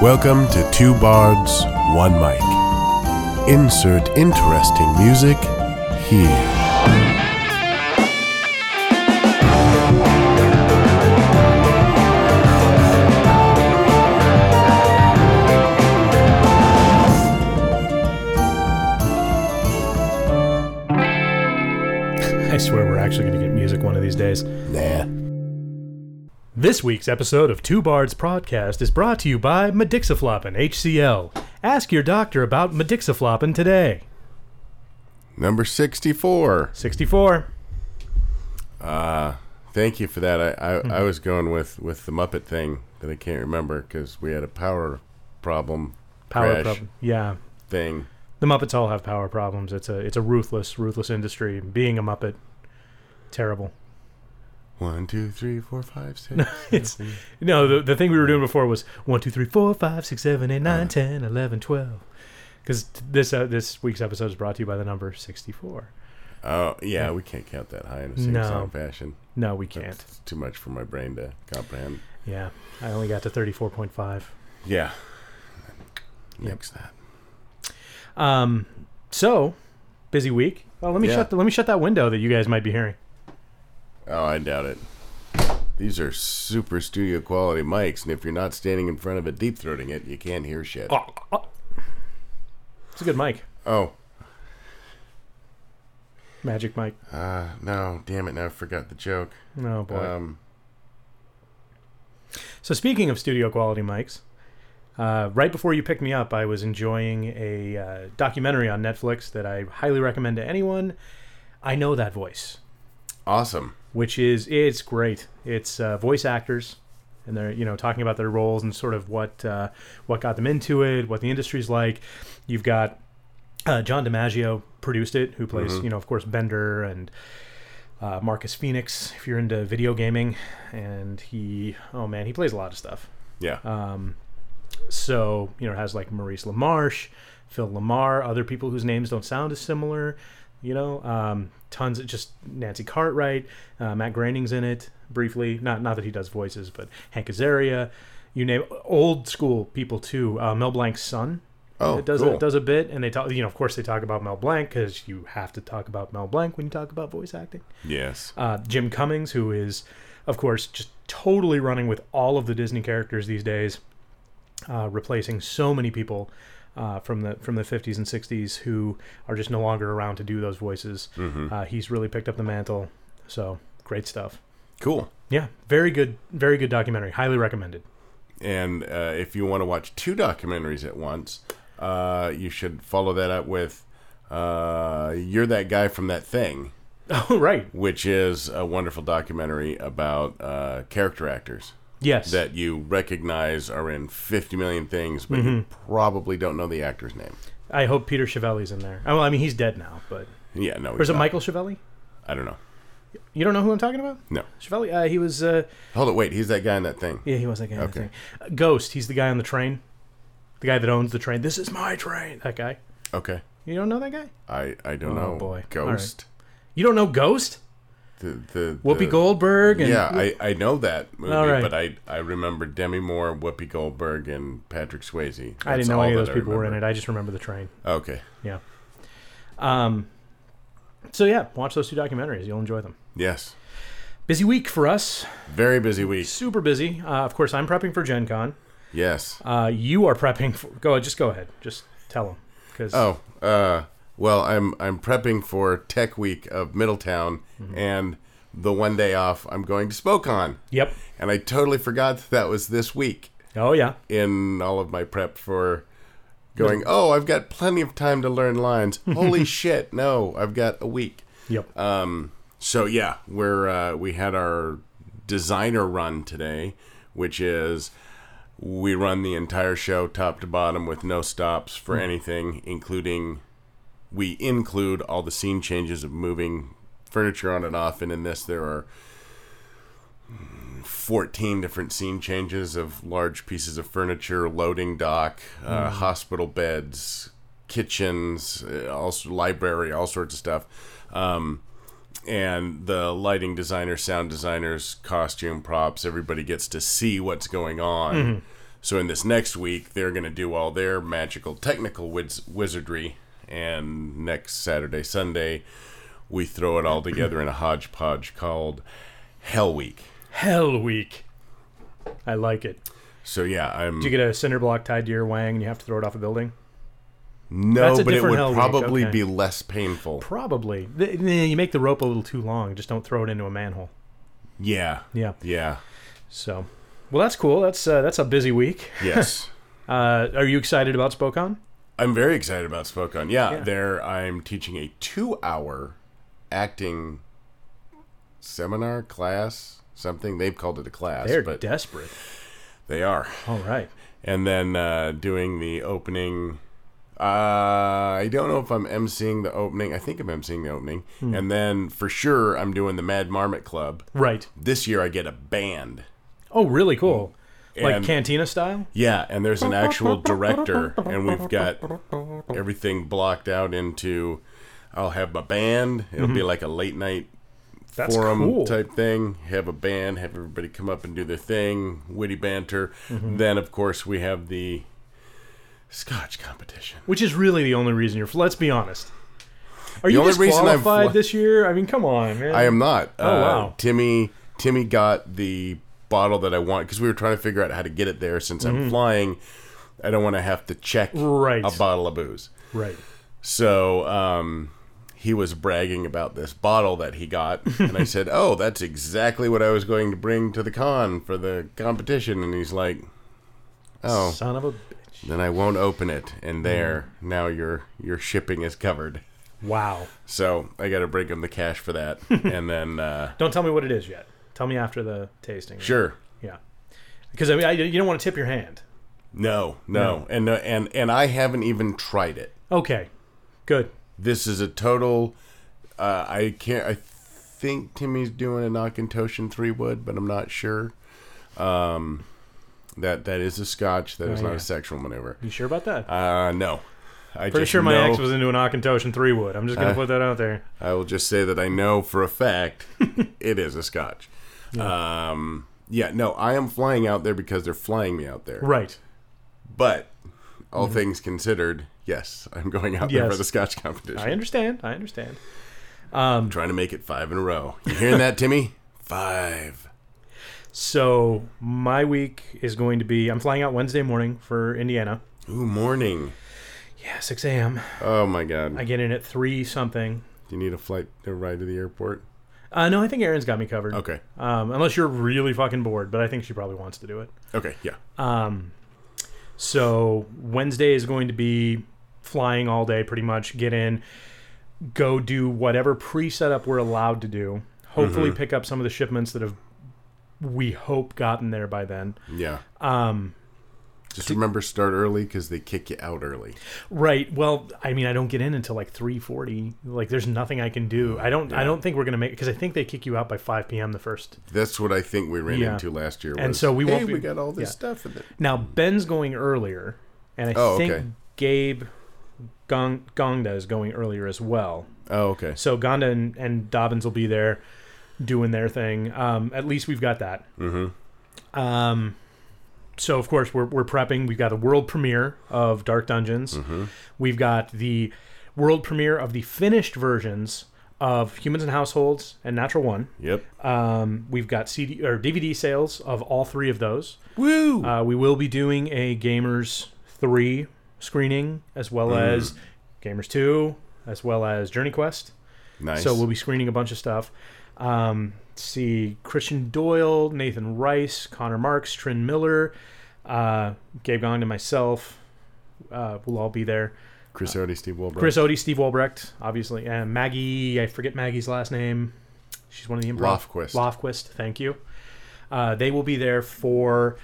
Welcome to Two Bards, One Mic. Insert interesting music here. I swear we're actually going to get music one of these days. Nah. This week's episode of Two Bards Podcast is brought to you by Medixafloppin, HCl. Ask your doctor about Medixafloppin today. Number 64. 64. Thank you for that. I was going with the Muppet thing that I can't remember because we had a power problem. Power crash problem. Yeah. thing. The Muppets all have power problems. It's a ruthless industry. Being a Muppet, terrible. 1, 2, 3, 4, 5, 6. It's the thing we were doing before was 1, 2, 3, 4, 5, 6, 7, 8, 9, 10, 11, 12. Because this week's episode is brought to you by the number 64. Oh, yeah, we can't count that high in a sing-song fashion. No, we can't. That's too much for my brain to comprehend. Yeah, I only got to 34.5. Yeah. Nix that. So busy week. Well, let me shut that window that you guys might be hearing. Oh, I doubt it. These are super studio quality mics, and if you're not standing in front of it deep throating it, you can't hear shit. It's a good mic. Oh. Magic mic. No, damn it, now I forgot the joke. Oh boy. So speaking of studio quality mics, right before you picked me up, I was enjoying a documentary on Netflix that I highly recommend to anyone. I Know That Voice. Awesome. It's great. It's voice actors, and they're talking about their roles and sort of what got them into it, what the industry's like. You've got John DiMaggio produced it, who plays of course Bender and Marcus Phoenix if you're into video gaming, and he plays a lot of stuff. Yeah. So it has like Maurice LaMarche, Phil LaMarr, other people whose names don't sound as similar. Tons of just Nancy Cartwright, Matt Groening's in it briefly. Not that he does voices, but Hank Azaria. You name old school people too. Mel Blanc's son. Oh, does cool. does a bit, and they talk. Of course, they talk about Mel Blanc because you have to talk about Mel Blanc when you talk about voice acting. Yes. Jim Cummings, who is, of course, just totally running with all of the Disney characters these days, replacing so many people. From the 50s and 60s who are just no longer around to do those voices. He's really picked up the mantle. So great stuff. Cool. Yeah, very good documentary. Highly recommended. And if you want to watch two documentaries at once, you should follow that up with You're That Guy from That Thing. Oh, right. Which is a wonderful documentary about character actors. Yes. That you recognize are in 50 million things, but you probably don't know the actor's name. I hope Peter Chiavelli's in there. Well, I mean, he's dead now, but... Yeah, no, or is it Michael Chiavelli? I don't know. You don't know who I'm talking about? No. Chiavelli? He was... Hold it, wait, he's that guy in that thing. Yeah, he was that guy in that thing. Ghost, he's the guy on the train. The guy that owns the train. This is my train. That guy. Okay. You don't know that guy? I don't know. Oh, boy. Ghost. Right. You don't know Ghost? The Whoopi Goldberg? And I know that movie, right. but I remember Demi Moore, Whoopi Goldberg, and Patrick Swayze. I didn't know any of those people were in it. I just remember the train. Okay. Yeah. So yeah, watch those two documentaries. You'll enjoy them. Yes. Busy week for us. Very busy week. Super busy. Of course, I'm prepping for Gen Con. Yes. You are prepping for... Go ahead. Just tell them. Well, I'm prepping for Tech Week of Middletown, and the one day off I'm going to SpoCon. Yep. And I totally forgot that was this week. Oh, yeah. In all of my prep for going, I've got plenty of time to learn lines. Holy shit, no, I've got a week. Yep. So, yeah, we had our designer run today, which is... We run the entire show top to bottom with no stops for anything, including... We include all the scene changes of moving furniture on and off, and in this there are 14 different scene changes of large pieces of furniture, loading dock, hospital beds, kitchens, also library, all sorts of stuff. And the lighting designer, sound designers, costume props, everybody gets to see what's going on. So in this next week, they're going to do all their magical technical wizardry. And next Saturday, Sunday, we throw it all together in a hodgepodge called Hell Week. Hell Week. I like it. So yeah, Do you get a cinder block tied to your wang and you have to throw it off a building? No, but it would Hell Week. probably Okay. be less painful. Probably. You make the rope a little too long. Just don't throw it into a manhole. Yeah. Yeah. Yeah. So, well, that's cool. That's a busy week. Yes. Are you excited about Spokon? I'm very excited about Spokon. Yeah, Yeah. there I'm teaching a 2-hour acting seminar class, something. They've called it a class, They're but desperate. they are. All right. And then doing the opening. I don't know if I'm emceeing the opening. I think I'm emceeing the opening. And then for sure I'm doing the Mad Marmot Club. Right. This year I get a band. Oh, really cool. Like And- Cantina style? Yeah, and there's an actual director, and we've got everything blocked out into. I'll have my band. It'll be like a late night That's forum cool. type thing. Have a band, have everybody come up and do their thing, witty banter. Then, of course, we have the Scotch competition. Which is really the only reason you're. Let's be honest. Are The you only reason I'm disqualified this year? I mean, come on, man. I am not. Oh, wow. Timmy got the bottle that I want because we were trying to figure out how to get it there. Since I'm flying, I don't want to have to check Right. a bottle of booze. Right. So he was bragging about this bottle that he got, and I said, "Oh, that's exactly what I was going to bring to the con for the competition." And he's like, "Oh, Son of a bitch. then I won't open it." And there, now your shipping is covered. Wow. So I got to bring him the cash for that, and then Don't tell me what it is yet. Tell me after the tasting. sure. Yeah. Because I mean, you don't want to tip your hand. No, and I haven't even tried it. Okay. Good. This is a total. I think Timmy's doing a Knockintoshan 3-wood, but I'm not sure. That is a Scotch. That is not yeah. a sexual maneuver. You sure about that? No. Pretty sure my ex was into an Akintoshan 3-wood. I'm just going to put that out there. I will just say that I know for a fact it is a Scotch. Yeah. No, I am flying out there because they're flying me out there. Right. But all things considered, yes, I'm going out there Yes. for the Scotch competition. I understand. I'm trying to make it 5 in a row. You hearing that, Timmy? 5. So my week is going to be, I'm flying out Wednesday morning for Indiana. Ooh, morning. Yeah, 6 a.m. Oh my God. I get in at 3 something. Do you need a ride to the airport? No, I think Erin's got me covered. Okay. Unless you're really fucking bored, but I think she probably wants to do it. Okay. Yeah. So Wednesday is going to be flying all day, pretty much. Get in, go do whatever pre-setup we're allowed to do. Hopefully pick up some of the shipments that have, we hope, gotten there by then. Yeah. Just remember, start early because they kick you out early. Right. Well, I mean, I don't get in until like 3:40. Like, there's nothing I can do. I don't think we're gonna make, because I think they kick you out by 5 p.m. the first. That's what I think we ran into last year. And so we won't be- we got all this yeah. stuff in it. Now Ben's going earlier, and I think okay. Gabe Gongda is going earlier as well. Oh, okay. So Gonda and Dobbins will be there doing their thing. At least we've got that. Mm-hmm. So of course we're prepping. We've got a world premiere of Dark Dungeons. Mm-hmm. We've got the world premiere of the finished versions of Humans and Households and Natural One. Yep. We've got CD or DVD sales of all 3 of those. Woo! We will be doing a Gamers 3 screening, as well as Gamers 2, as well as Journey Quest. Nice. So we'll be screening a bunch of stuff. See Christian Doyle, Nathan Rice, Connor Marks, Trin Miller, Gabe Gong and myself. We'll all be there. Chris Odie, Steve Wolbrecht. Chris Odie, Steve Wolbrecht, obviously. And Maggie, I forget Maggie's last name. She's one of the improv. Lofquist. Lofquist, thank you. They will be there for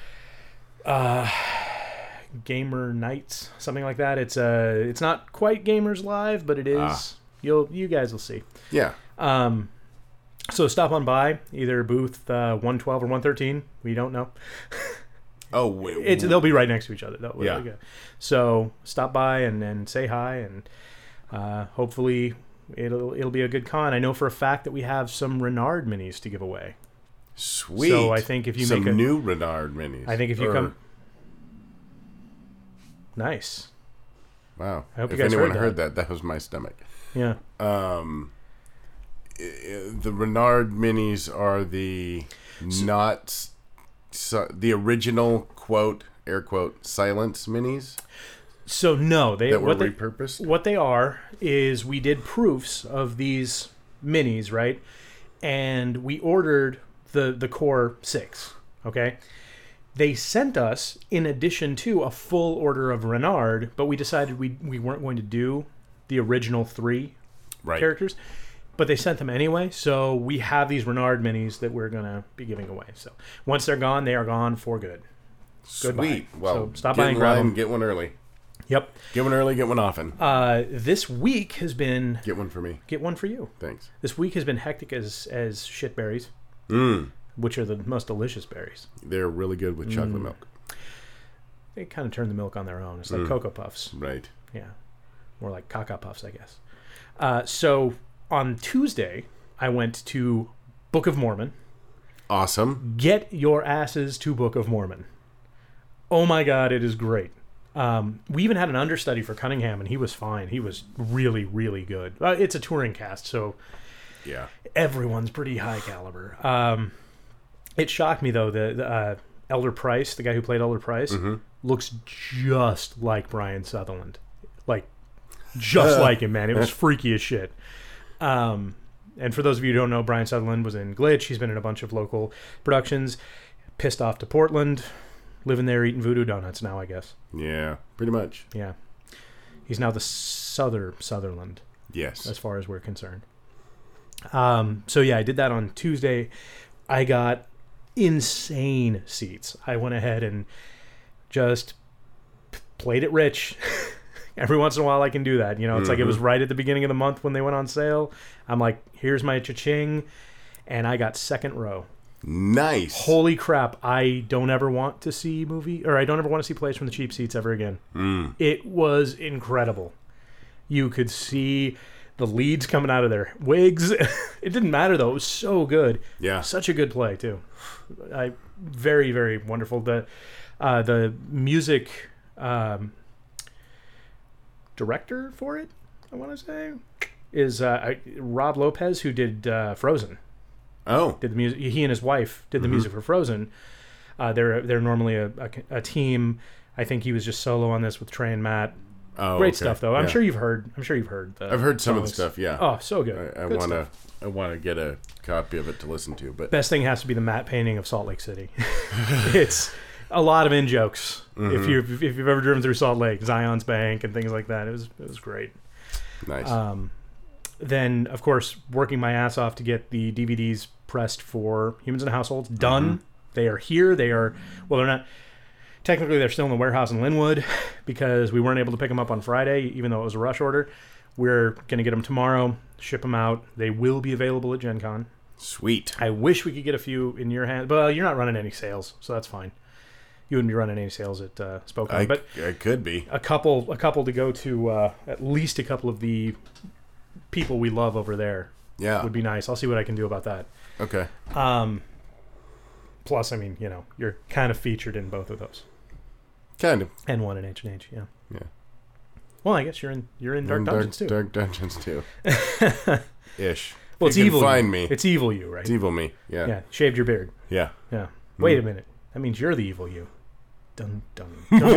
Gamer Nights, something like that. It's not quite Gamers Live, but it is. You guys will see. Yeah. So stop on by, either booth 112 or 113. We don't know. Oh, wait. They'll be right next to each other. Yeah. So stop by and say hi, and hopefully it'll be a good con. I know for a fact that we have some Renard minis to give away. Sweet. So I think if you some make a new Renard minis. I think if you come, Nice. Wow. I hope if you guys anyone heard heard that was my stomach. Yeah. The Renard minis are the the original quote, air quote, silence minis So no, that were repurposed. What they are is we did proofs of these minis, right? And we ordered the Core 6, okay? They sent us, in addition to a full order of Renard, but we decided we weren't going to do the original 3 characters. But they sent them anyway, so we have these Renard minis that we're going to be giving away. So once they're gone, they are gone for good. Sweet. Well, so stop get by and in grab line, them. get one early. Yep. Get one early, get one often. This week has been... Get one for me. Get one for you. Thanks. This week has been hectic as shit berries, which are the most delicious berries. They're really good with chocolate milk. They kind of turn the milk on their own. It's like Cocoa Puffs. Right. Yeah. More like Caca Puffs, I guess. So on Tuesday, I went to Book of Mormon. Awesome. Get your asses to Book of Mormon. Oh my God, it is great. We even had an understudy for Cunningham, and he was fine. He was really, really good. It's a touring cast, so Yeah. everyone's pretty high caliber. It shocked me, though, that Elder Price, the guy who played Elder Price, looks just like Brian Sutherland. Like, just like him, man. It was freaky as shit. And for those of you who don't know, Brian Sutherland was in Glitch. He's been in a bunch of local productions. Pissed off to Portland. Living there, eating voodoo donuts now, I guess. Yeah, pretty much. Yeah. He's now the Sutherland, Yes. as far as we're concerned. So, yeah, I did that on Tuesday. I got insane seats. I went ahead and just played it rich. Every once in a while I can do that. You know, it's like it was right at the beginning of the month when they went on sale. I'm like, here's my cha-ching. And I got second row. Nice. Holy crap. I don't ever want to see I don't ever want to see plays from the cheap seats ever again. It was incredible. You could see the leads coming out of their wigs. It didn't matter, though. It was so good. Yeah. Such a good play, too. Very, very wonderful. The music director for it, I want to say, is Rob Lopez, who did Frozen. Oh. Did the music? He and his wife did the music for Frozen. They're normally a team. I think he was just solo on this with Trey and Matt. Oh, Great okay. stuff, though. I'm sure you've heard. I've heard some of the stuff. Yeah. Oh, so good. I want to get a copy of it to listen to. But best thing has to be the matte painting of Salt Lake City. It's a lot of in jokes. If you've ever driven through Salt Lake, Zion's Bank and things like that, it was great. Nice. Then, of course, working my ass off to get the DVDs pressed for Humans in Households done. They are here. They're not. Technically, they're still in the warehouse in Linwood because we weren't able to pick them up on Friday, even though it was a rush order. We're going to get them tomorrow, ship them out. They will be available at Gen Con. Sweet. I wish we could get a few in your hand. Well, you're not running any sales, so that's fine. You wouldn't be running any sales at Spokane. But I could be. A couple to go to, at least a couple of the people we love over there. Yeah. Would be nice. I'll see what I can do about that. Okay. Plus, I mean, you're kind of featured in both of those. Kind of. And one in H&H, yeah. Yeah. Well, I guess you're in Dark Dungeons too. Dark Dungeons too. Ish. Well, it's you evil. Can find me. It's evil you, right? It's evil me. Yeah. Yeah. Shaved your beard. Yeah. Yeah. Wait a minute. That means you're the evil you. Dun dun. dun. Enough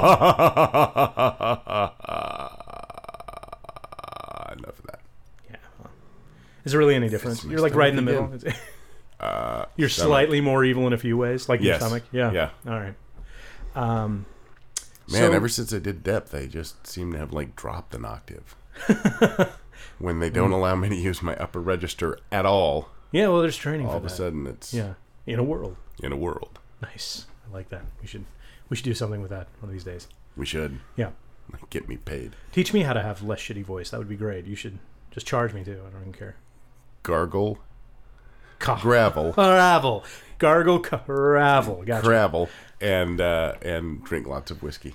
of that. Yeah. Well, is there really any difference? You're like right in the middle. You're slightly more evil in a few ways, like your stomach. Yeah. Yeah. All right. Man, ever since I did Depth, I just seem to have dropped an octave. When they don't allow me to use my upper register at all. Yeah, well, there's training for that. All of a sudden, it's in a world. In a world. Nice. I like that. We should do something with that one of these days. We should. Yeah. Get me paid. Teach me how to have less shitty voice. That would be great. You should just charge me too. I don't even care. Gargle. Gravel. Gargle. Gravel. Gotcha. Gravel. And drink lots of whiskey.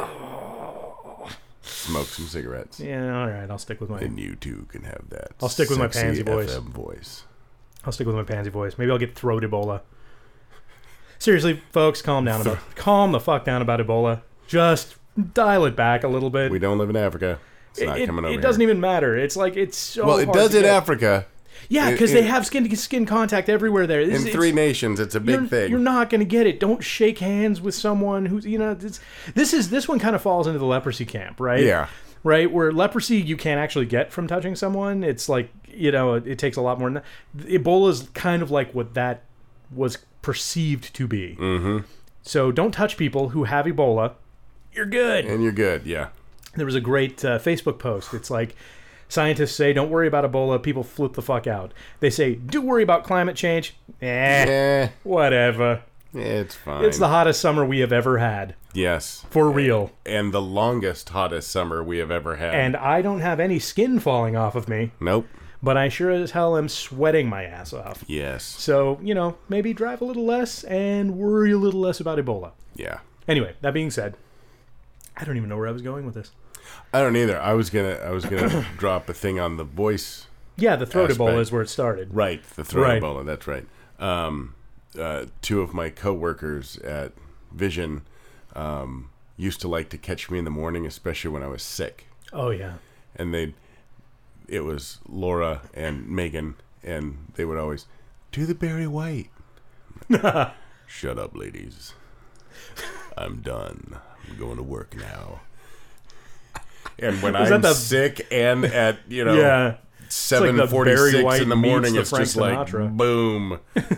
Smoke some cigarettes. Yeah, all right. I'll stick with my... And you too can have that. I'll stick with my pansy voice. FM voice. I'll stick with my pansy voice. Maybe I'll get throat Ebola. Seriously, folks, calm the fuck down about Ebola. Just dial it back a little bit. We don't live in Africa. It's not coming over It doesn't here. even matter. It's like it's so. Well, it hard does to in get. Africa. Yeah, because they have skin to skin contact everywhere there. In 3 nations, it's a big thing. You're not going to get it. Don't shake hands with someone who's this one kind of falls into the leprosy camp, right? Yeah. Right, where leprosy you can't actually get from touching someone. It's like it takes a lot more than that. Ebola's kind of like what that was perceived to be. Mm-hmm. So don't touch people who have Ebola. You're good. And you're good, yeah. There was a great Facebook post. It's like, scientists say, don't worry about Ebola. People flip the fuck out. They say, do worry about climate change. Whatever. It's fine. It's the hottest summer we have ever had. Yes. For real. And the longest, hottest summer we have ever had. And I don't have any skin falling off of me. Nope. But I sure as hell am sweating my ass off. Yes. So, maybe drive a little less and worry a little less about Ebola. Yeah. Anyway, that being said, I don't even know where I was going with this. I don't either. I was gonna drop a thing on the voice. Yeah, the throat aspect. Ebola is where it started. Right, the throat Right. Ebola. That's right. 2 of my coworkers at Vision used to like to catch me in the morning, especially when I was sick. Oh, yeah. And it was Laura and Megan, and they would always do the Barry White. Shut up, ladies. I'm done. I'm going to work now. And when I'm sick and at, Yeah. 7:46 in the morning, meets it's the just Frank like, Sinatra. boom.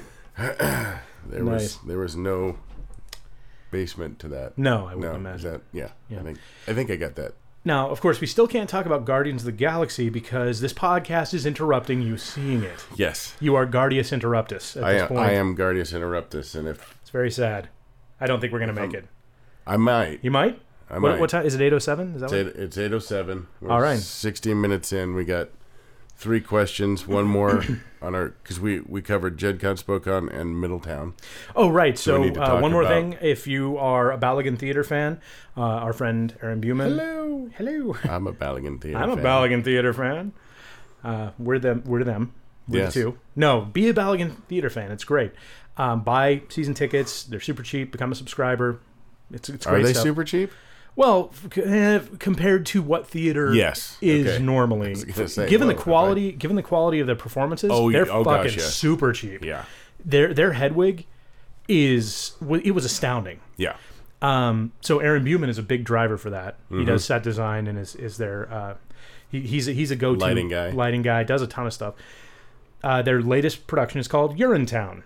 Nice. There was no basement to that. No, I wouldn't imagine. Yeah. Yeah. I think I got that. Now, of course, we still can't talk about Guardians of the Galaxy because this podcast is interrupting you seeing it. Yes. You are Guardius Interruptus at this point. I am Guardius Interruptus, and if It's very sad. I don't think we're going to make it. I might. You might? I might. What time? Is it 8:07? Is that what? It's 8:07. We're All right. 16 minutes in. We got 3 questions. One more on our, because we covered Jedcon, Spokane, and Middletown. Oh, right. So we So need to talk one more about- thing. If you are a Balagan Theater fan, our friend Aaron Buman. Hello. I'm a Balagan Theater I'm a fan. Balagan Theater fan. We're them. We're the Yes. two. No, be a Balagan Theater fan. It's great. Buy season tickets. They're super cheap. Become a subscriber. It's great Are they stuff. super cheap? Well, compared to what theater Yes. is Okay. normally, gonna say, given the whoa, quality of their performances, Oh, they're oh, fucking gosh, yeah. super cheap. Yeah. Their Hedwig it was astounding. Yeah. So Aaron Buman is a big driver for that. Mm-hmm. He does set design and is their he's a go-to lighting guy. Does a ton of stuff. Their latest production is called Urinetown.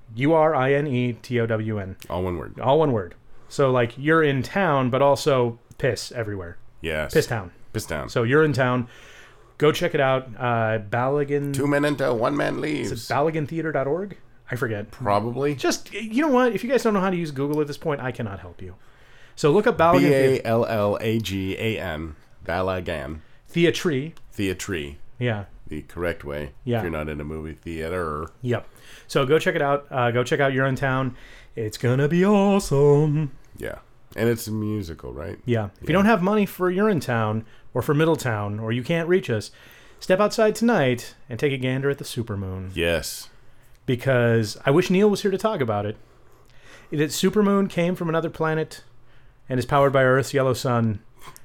Urinetown. All one word. All one word. So like you're in town, but also piss everywhere. Yes. Piss town. Piss down. So you're in town. Go check it out. Balagan. 2 men enter, 1 man Is leaves. it BalaganTheater.org? I forget. Probably. Just, you know what? If you guys don't know how to use Google at this point, I cannot help you. So look up Balagan Ballagan. Balagan. Theatre. Theatre. Yeah. The correct way. Yeah. If you're not in a movie theater. Yep. So go check it out. Go check out You're in Town. It's going to be awesome. Yeah. And it's a musical, right? Yeah. If you don't have money for You're in Town or for Middletown or you can't reach us, step outside tonight and take a gander at the supermoon. Yes. Because I wish Neil was here to talk about it. That supermoon came from another planet and is powered by Earth's yellow sun.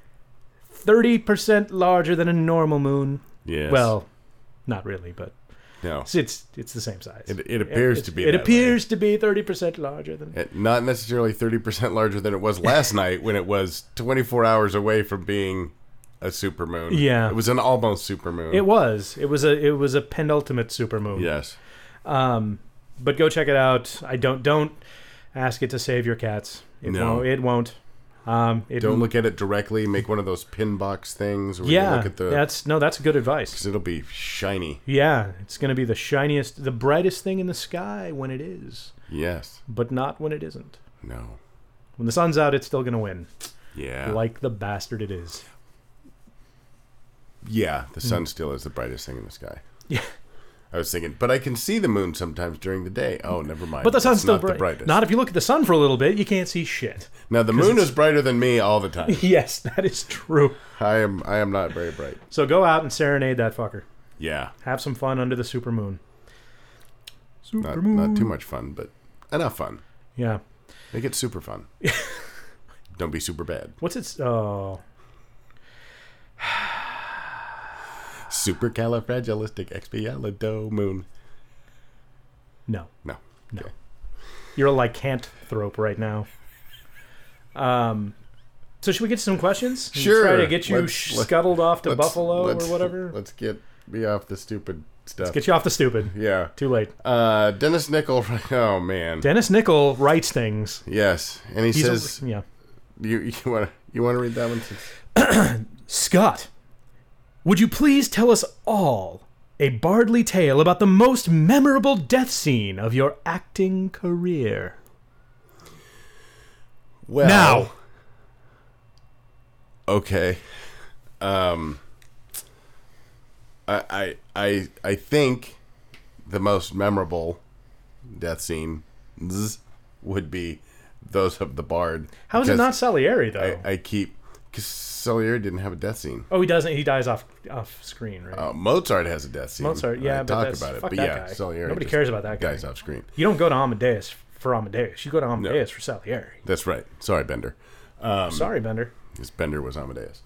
30% larger than a normal moon. Yes. Well, not really, but no. it's the same size. It appears to be. It that appears to be 30% larger than. not necessarily 30% larger than it was last night when it was 24 hours away from being a supermoon. Yeah. It was an almost supermoon. It was. It was a penultimate supermoon. Yes. But go check it out. Don't ask it to save your cats. It won't. Don't look at it directly. Make one of those pin box things. Where you look at that's good advice. because it'll be shiny. Yeah, it's going to be the shiniest, the brightest thing in the sky when it is, Yes. but not when it isn't. No. When the sun's out, it's still going to win, Yeah. like the bastard it is. Yeah. The sun still is the brightest thing in the sky. Yeah. I was thinking, but I can see the moon sometimes during the day. Oh, never mind. But the sun's It's still not the bright. brightest. Not if you look at the sun for a little bit, you can't see shit. Now the moon is brighter than me all the time. Yes, that is true. I am not very bright. So go out and serenade that fucker. Yeah. Have some fun under the supermoon. Not too much fun, but enough fun. Yeah. Make it super fun. Don't be super bad. What's its... Oh... Supercalifragilisticexpialidocious. No. No. No. Okay. You're a lycanthrope right now. So should we get to some questions? Sure. Try to get you scuttled off to Buffalo or whatever? Let's get me off the stupid stuff. Let's get you off the stupid. Yeah. Too late. Dennis Nickel. Oh, man. Dennis Nickel writes things. Yes. And he says... Yeah. You want to read that one? Scott, would you please tell us all a Bardley tale about the most memorable death scene of your acting career? Well, now. Okay. I think the most memorable death scene would be those of the Bard. How is it not Salieri though? Because Salieri didn't have a death scene. Oh, he doesn't. He dies off screen, right? Mozart has a death scene. Mozart, yeah, but talk about it. Fuck But that yeah, guy. Salieri. Nobody cares about that guy. Dies off screen. You don't go to Amadeus for Amadeus. You go to Amadeus for Salieri. That's right. Sorry, Bender. Sorry, Bender. Because Bender was Amadeus.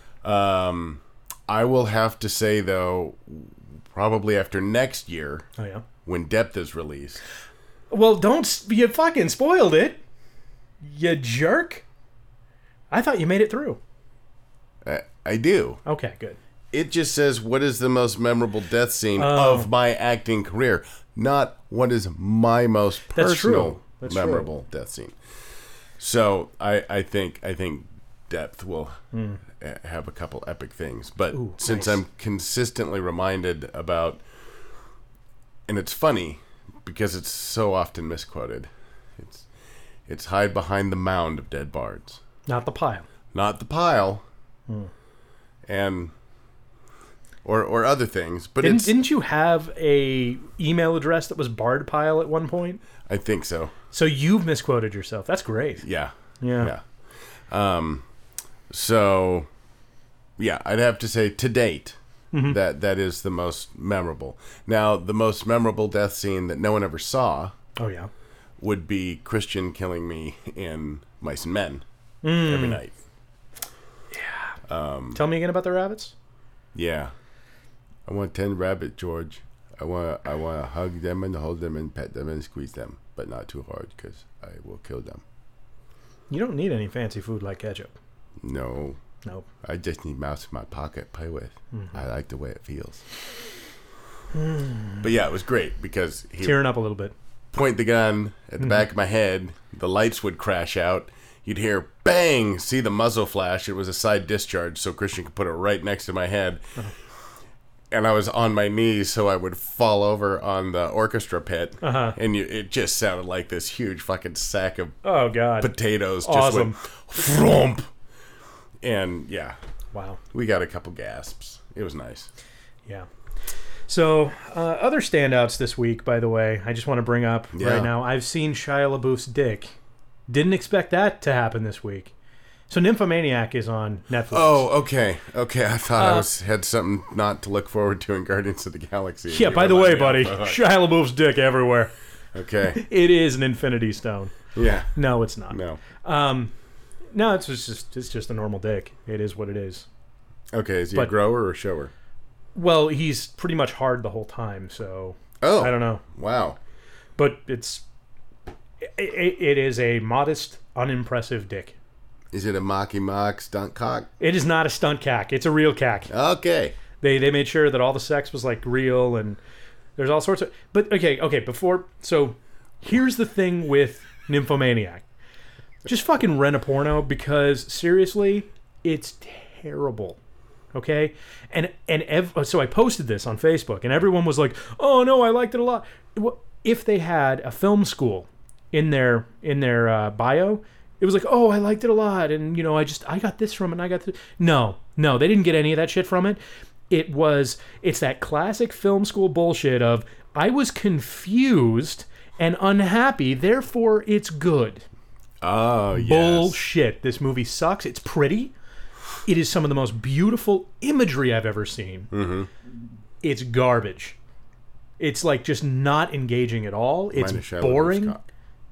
I will have to say though, probably after next year, Oh yeah. when Depth is released. Well, you fucking spoiled it. You jerk. I thought you made it through. I do. Okay, good. It just says, what is the most memorable death scene of my acting career? Not what is my most personal memorable death scene. So I think Depth will have a couple epic things. But since I'm consistently reminded about, and it's funny because it's so often misquoted, it's hide behind the mound of dead bards. Not the pile. Not the pile. And or other things. But didn't you have a email address that was Bardpile at one point? I think so. So you've misquoted yourself. That's great. Yeah. Yeah. So yeah, I'd have to say to date that is the most memorable. Now, the most memorable death scene that no one ever saw Oh yeah. would be Christian killing me in Mice and Men every night. Tell me again about the rabbits. Yeah. I want 10 rabbit, George. I want to hug them and hold them and pet them and squeeze them, but not too hard because I will kill them. You don't need any fancy food like ketchup. No. Nope. I just need mouse in my pocket to play with. I like the way it feels. But yeah, it was great because he Tearing up a little bit. point the gun at the back of my head. The lights would crash out. You'd hear bang, see the muzzle flash. It was a side discharge, so Christian could put it right next to my head. And I was on my knees, so I would fall over on the orchestra pit. And it just sounded like this huge fucking sack of Oh god. potatoes just Awesome. went frump. And yeah, Wow. we got a couple gasps. It was nice. Yeah. So, other standouts this week, by the way, I just want to bring up right now. I've seen Shia LaBeouf's dick. Didn't expect that to happen this week. So, Nymphomaniac is on Netflix. Oh, okay. I thought I had something not to look forward to in Guardians of the Galaxy. Yeah, by the way, buddy, Shia LaBeouf's dick everywhere. Okay. It is an Infinity Stone. Yeah. No, it's not. No. No, it's just a normal dick. It is what it is. Okay, is he a grower or a shower? Well, he's pretty much hard the whole time, so Oh. I don't know. Wow. But it is a modest, unimpressive dick. Is it a mocky mock stunt cock? It is not a stunt cack. It's a real cack. Okay. They made sure that all the sex was like real, and there's all sorts of. But okay. Before, so here's the thing with Nymphomaniac. Just fucking rent a porno because seriously, it's terrible. Okay, so I posted this on Facebook, and everyone was like, "Oh no, I liked it a lot." If they had a film school in their bio, it was like, "Oh, I liked it a lot," and I got this from it, and I got this. No, they didn't get any of that shit from it. It's that classic film school bullshit of I was confused and unhappy, therefore it's good. Oh, yes. Bullshit. This movie sucks. It's pretty. It is some of the most beautiful imagery I've ever seen. Mm-hmm. It's garbage. It's like just not engaging at all. It's boring.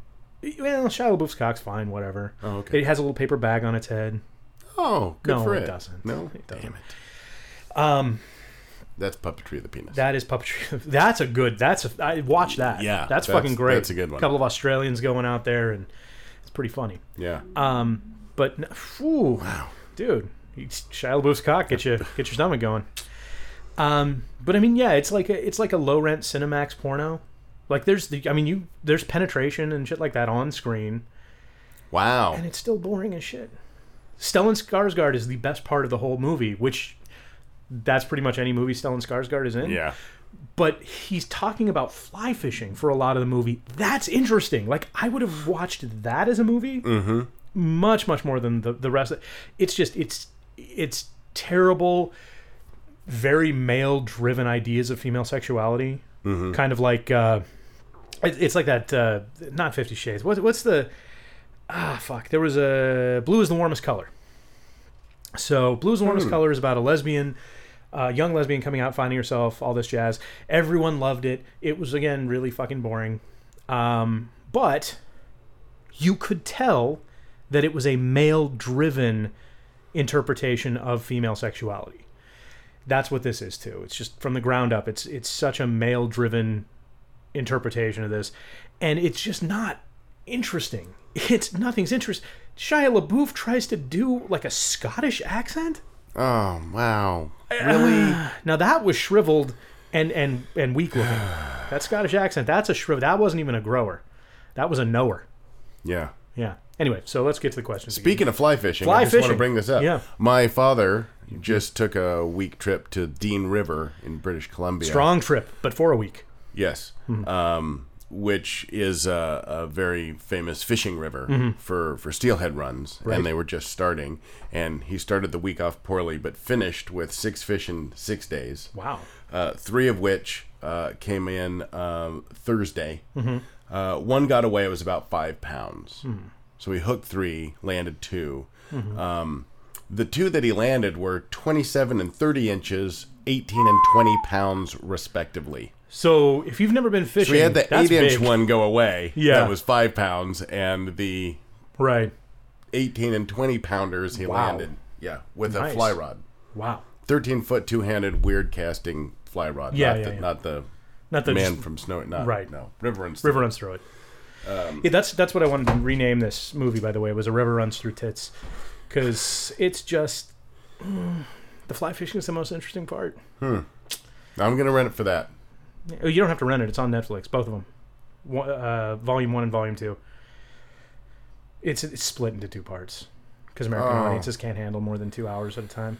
Well, Shia LaBeouf's cock's fine, whatever. Oh, okay. It has a little paper bag on its head. Oh, good No, for it it. doesn't. No? It doesn't. Damn it. That's puppetry of the penis. That is puppetry. I watch that. Yeah, that's that's- fucking great. that's a good one. A couple of Australians going out there, and it's pretty funny. Yeah. But wow, dude, Shia LaBeouf's cock get your stomach going. But I mean, yeah, it's like a low rent Cinemax porno. Like there's penetration and shit like that on screen, Wow. and it's still boring as shit. Stellan Skarsgård is the best part of the whole movie, which that's pretty much any movie Stellan Skarsgård is in. Yeah. But he's talking about fly fishing for a lot of the movie. That's interesting. Like, I would have watched that as a movie much, much more than the rest. It's just, it's terrible, very male-driven ideas of female sexuality. Kind of like, it's like that, not 50 Shades. What's the, there was a Blue is the Warmest Color. So, Blue is the Warmest Color is about a lesbian, young lesbian coming out, finding herself, all this jazz. Everyone loved it. It was, again, really fucking boring. But you could tell that it was a male-driven interpretation of female sexuality. That's what this is, too. It's just from the ground up. It's such a male-driven interpretation of this. And it's just not interesting. Nothing's interesting. Shia LaBeouf tries to do, like, a Scottish accent? Oh, wow. Really? Now that was shriveled and weak looking. That Scottish accent, that's a shrivel. That wasn't even a grower. That was a knower. Yeah. Yeah. Anyway, so let's get to the questions. Speaking of fly fishing, Fly I just want fishing. to bring this up. Yeah. My father just took a week trip to Dean River in British Columbia. Strong trip, but for a week. Yes. Which is a very famous fishing river for steelhead runs. Right. And they were just starting. And he started the week off poorly, but finished with 6 fish in 6 days. Wow. 3 of which came in Thursday. One got away. It was about 5 pounds. So he hooked 3, landed 2. The 2 that he landed were 27 and 30 inches, 18 and 20 pounds respectively. So if you've never been fishing, So we had the that's 8-inch big. one go away. Yeah. That was 5 pounds. And the Right. 18 and 20 pounders he Wow. landed. Yeah, with Nice. a fly rod. Wow. 13-foot, 2-handed, weird casting fly rod. Yeah, not yeah, the, yeah. Not the Not the man just from Snow. Not, Right. No, River runs. River Runs Through It. Yeah, that's what I wanted to rename this movie, by the way, was A River Runs Through Tits. Because it's just... the fly fishing is the most interesting part. I'm going to rent it for that. You don't have to rent it. It's on Netflix, both of them. Volume 1 and Volume 2. It's split into 2 parts. Because American audiences can't handle more than 2 hours at a time.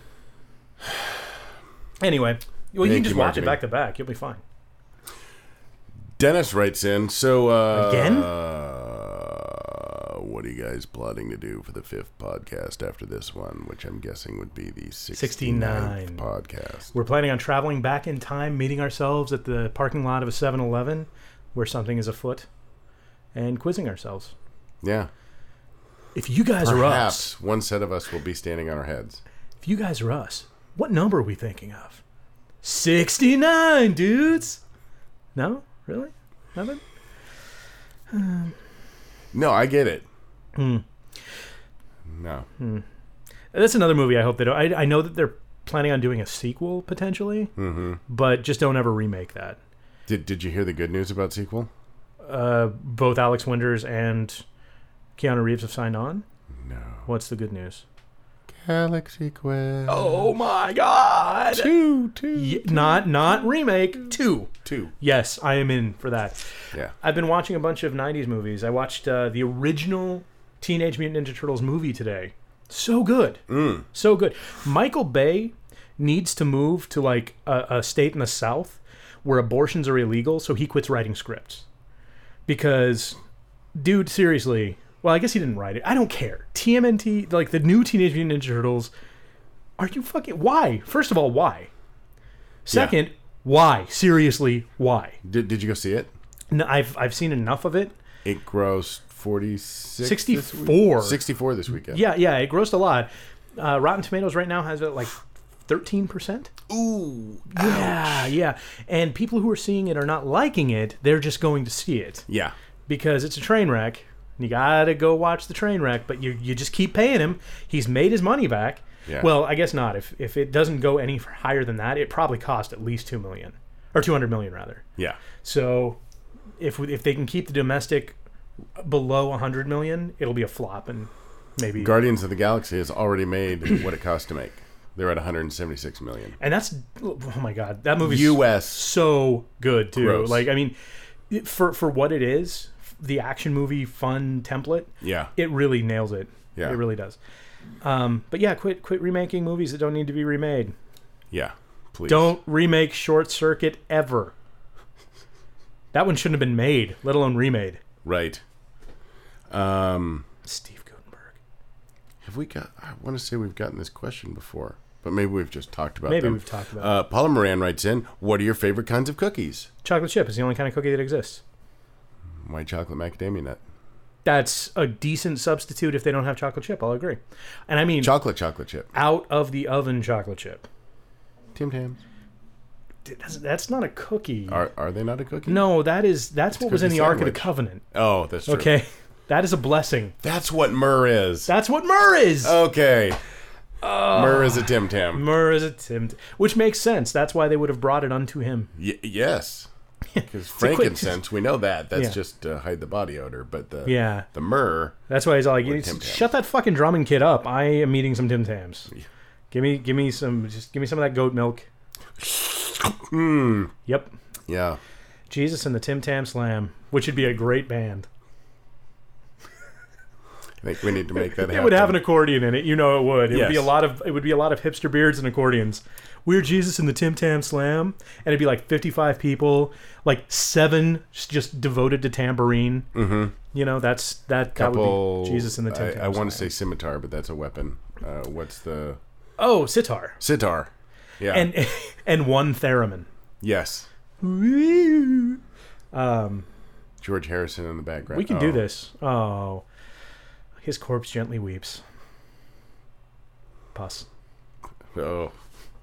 Anyway, well, you can Thank just you, watch it marketing. back to back. You'll be fine. Dennis writes in, so... Again? What are you guys plotting to do for the 5th podcast after this one, which I'm guessing would be the 69 podcast? We're planning on traveling back in time, meeting ourselves at the parking lot of a 7-Eleven where something is afoot, and quizzing ourselves. Yeah. If you guys are us, Perhaps one set of us will be standing on our heads. if you guys are us, what number are we thinking of? 69, dudes. No? Really? Nothing? No, I get it. Hmm. No. That's another movie I hope they don't. I know that they're planning on doing a sequel, potentially, but just don't ever remake that. Did you hear the good news about sequel? Both Alex Winters and Keanu Reeves have signed on. No. What's the good news? Galaxy Quest. Oh my god! Two. Not remake. 2. Yes, I am in for that. Yeah. I've been watching a bunch of 90s movies. I watched the original Teenage Mutant Ninja Turtles movie today. So good. So good. Michael Bay needs to move to like a state in the South where abortions are illegal, so he quits writing scripts. Because, dude, seriously... Well, I guess he didn't write it. I don't care. TMNT, like the new Teenage Mutant Ninja Turtles, are you fucking... Why? First of all, why? Second, why? Seriously, why? Did you go see it? No, I've seen enough of it. It grossed 46. 64. 64 this weekend. Yeah, it grossed a lot. Rotten Tomatoes right now has it like 13%. Ooh. Yeah. And people who are seeing it are not liking it. They're just going to see it Yeah. because it's a train wreck. And you gotta go watch the train wreck, but you just keep paying him. He's made his money back. Yeah. Well, I guess not. If it doesn't go any higher than that, it probably cost at least $2 million or $200 million rather. Yeah. So if they can keep the domestic below $100 million, it'll be a flop, and maybe Guardians of the Galaxy has already made what it cost to make. They're at $176 million. And that's, oh my god, that movie's U.S. so good too. Gross. Like, I mean, for what it is, the action movie fun template, Yeah. it really nails it. Yeah. It really does. But yeah, quit remaking movies that don't need to be remade. Yeah. Please. Don't remake Short Circuit ever. That one shouldn't have been made, let alone remade. Right. Steve Guttenberg. Have we got... I want to say we've gotten this question before, but maybe we've just talked about Maybe them. we've talked about Paula Moran writes in, what are your favorite kinds of cookies? Chocolate chip is the only kind of cookie that exists. White chocolate macadamia nut. That's a decent substitute if they don't have chocolate chip, I'll agree. And I mean, Chocolate chip. out of the oven chocolate chip. Tim Tams. That's not a cookie. Are they not a cookie? No, that's what was in cookie the Ark of the sandwich. Covenant. Oh, that's true. Okay, that is a blessing. That's what myrrh is. That's what myrrh is. Okay. Myrrh is a Tim Tam. Myrrh is a Tim, which makes sense. That's why they would have brought it unto him. Yes. Because a quick- frankincense, we know that. That's Yeah. just to hide the body odor. But Yeah, the myrrh, that's why he's all like, Tim Tam. "Shut that fucking drumming kid up! I am eating some Tim Tams. Give me some of that goat milk." Yep, yeah. Jesus and the Tim Tam Slam, which would be a great band. I think we need to make that happen. It would have an accordion in it, you know it would. It would be Yes. a lot of hipster beards and accordions. We're Jesus and the Tim Tam Slam, and it'd be like 55 people, like 7 just devoted to tambourine. Mm-hmm. You know, that would be Jesus and the Tim Tam I want to Slam. say scimitar, but that's a weapon. What's the... Oh, sitar. Sitar. Yeah. And one theremin. yes. Um, George Harrison in the background. we can do this. Oh, his corpse gently weeps. Pus. Oh.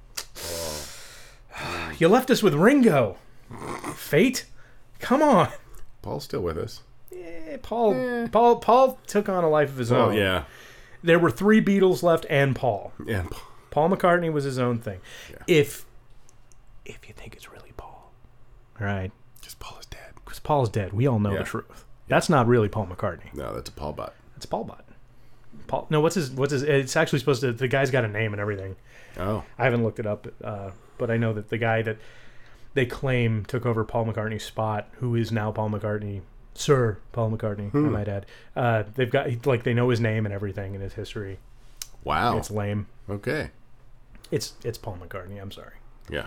You left us with Ringo. Fate? Come on. Paul's still with us. Paul took on a life of his own. Oh, yeah. There were 3 Beatles left and Paul. Yeah. Paul McCartney was his own thing. Yeah. If you think it's really Paul, all right? Because Paul is dead. Because Paul's dead. We all know Yeah. the truth. That's not really Paul McCartney. No, that's a Paul bot. It's Paul Bot. Paul. No, what's his? It's actually supposed to. The guy's got a name and everything. Oh. I haven't looked it up, but I know that the guy that they claim took over Paul McCartney's spot, who is now Paul McCartney, Sir Paul McCartney, I might add. They've got they know his name and everything in his history. Wow. It's lame. Okay. It's Paul McCartney. I'm sorry. Yeah.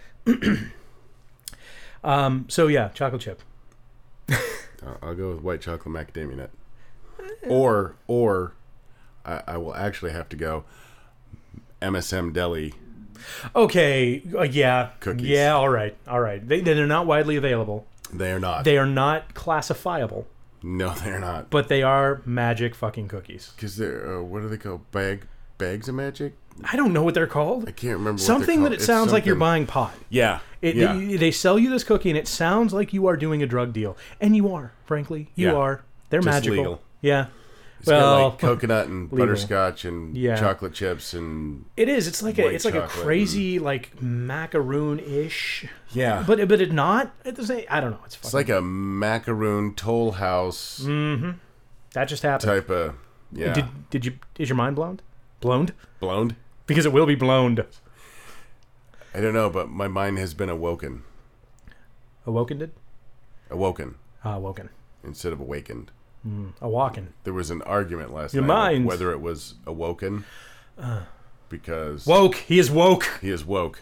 So yeah, chocolate chip. I'll go with white chocolate macadamia nut. Or I will actually have to go MSM Deli. Okay. Yeah. Cookies. Yeah. All right. They're not widely available. They are not. They are not classifiable, No, they're not. but they are magic fucking cookies. Because they're, what do they call? Bags of magic? I don't know what they're called. I can't remember Something what that they're it called. sounds like you're something- buying pot. Yeah. They sell you this cookie, and it sounds like you are doing a drug deal, and you are. Frankly, you Yeah. are. They're Just magical. legal. Yeah. It's got Well, like coconut and legal. butterscotch and Yeah. chocolate chips and it is. It's like White a chocolate crazy like macaroon-ish, yeah. but it not. I don't know. It's It's like a macaroon Toll House that just happened. type of Is your mind blown? Blown? blown. Because it will be blown. I don't know, but my mind has been awoken. Awoken did? Awoken Awoken. instead of awakened. Awoken. There was an argument last Your night of mind. whether it was awoken because Woke. He is woke. he is woke.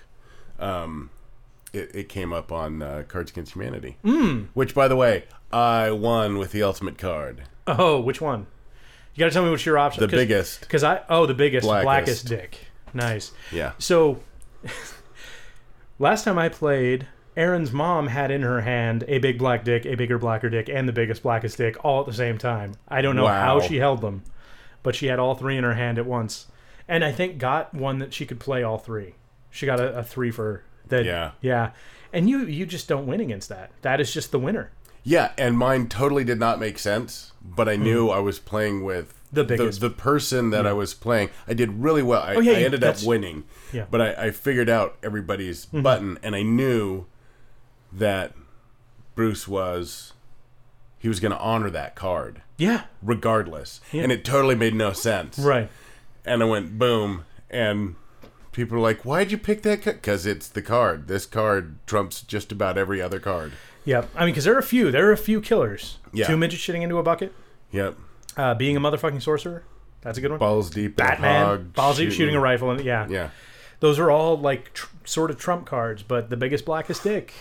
It came up on Cards Against Humanity, which, by the way, I won with the ultimate card, Oh, which one? You got to tell me what's your option. the biggest. Because the biggest, Blackest. blackest dick. Nice. Yeah, So, last time I played, Erin's mom had in her hand a big black dick, a bigger blacker dick, and the biggest blackest dick all at the same time. I don't know how Wow. she held them, but she had all 3 in her hand at once. And I think got one that she could play all 3. She got a 3 for that. Yeah. Yeah. And you just don't win against that. That is just the winner. Yeah, and mine totally did not make sense, but I knew I was playing with The biggest. the person that I was playing. I did really well. I yeah, ended up winning. Yeah. But I figured out everybody's button, and I knew that Bruce he was going to honor that card. Yeah. Regardless. Yeah. And it totally made no sense. Right. And I went, boom, and people were like, why'd you pick that card? Because it's the card. This card trumps just about every other card. Yeah. I mean, because there are a few killers. Yeah. 2 midgets shitting into a bucket. Yep. Being a motherfucking sorcerer. That's a good one. Balls deep. Batman. Hog, Balls deep shooting a rifle. And yeah. Yeah. Those are all like sort of trump cards, but the biggest blackest dick.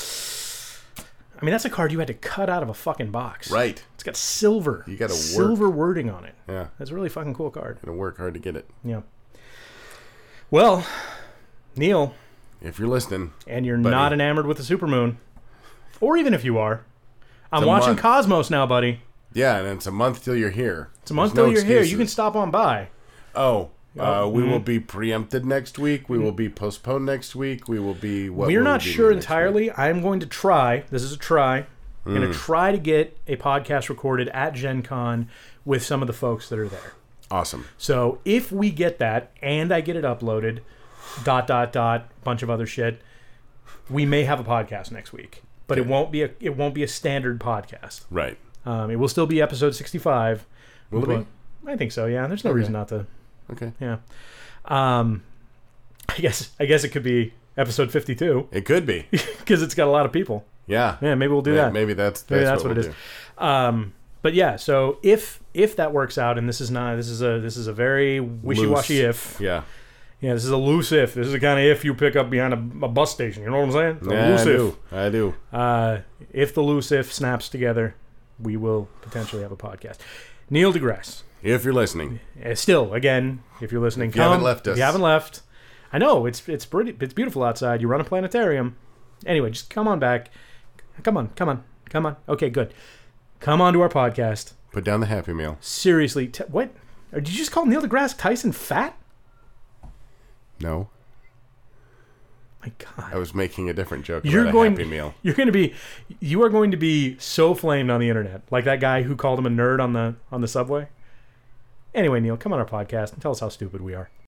I mean, that's a card you had to cut out of a fucking box. Right. It's got silver. You got to work. Silver wording on it. Yeah. That's a really fucking cool card. Gonna work hard to get it. Yeah. Well, Neil, If you're listening, and you're buddy. not enamored with the supermoon, or even if you are, I'm a watching month. Cosmos now, buddy. Yeah, and it's a month till you're here. It's a month There's till no you're here. You excuses. can stop on by. Oh, we will be preempted next week. We will be postponed next week. We will be. What We're will not we be sure next week? entirely. I'm going to try. This is a try. I'm going to try to get a podcast recorded at Gen Con with some of the folks that are there. Awesome. So if we get that and I get it uploaded, ... bunch of other shit, we may have a podcast next week. But it won't be a standard podcast. Right. It will still be episode 65. Will it I think so. Yeah. There's no reason not to. Okay. Yeah. I guess it could be episode 52 It could be. because it's got a lot of people. Yeah. Yeah. Maybe we'll do that. Maybe that's Maybe what what it we'll is. do. But yeah. So if that works out, and this is a very wishy-washy Loose. if. Yeah. Yeah. This is a loose if. This is the kind of if you pick up behind a bus station. You know what I'm saying? It's a Yeah, loose I if. do. I do. If the loose if snaps together, we will potentially have a podcast. Neil deGrasse. If you're listening, Still, again, if you're listening, If you haven't left us. If you haven't left, I know it's beautiful outside. You run a planetarium. Anyway, just come on back. Come on. Okay, good. Come on to our podcast. put down the Happy Meal. Seriously, what? Or did you just call Neil deGrasse Tyson fat? No, My God. I was making a different joke You're about going. a Happy Meal. You are going to be so flamed on the internet, like that guy who called him a nerd on the subway. Anyway, Neil, come on our podcast and tell us how stupid we are.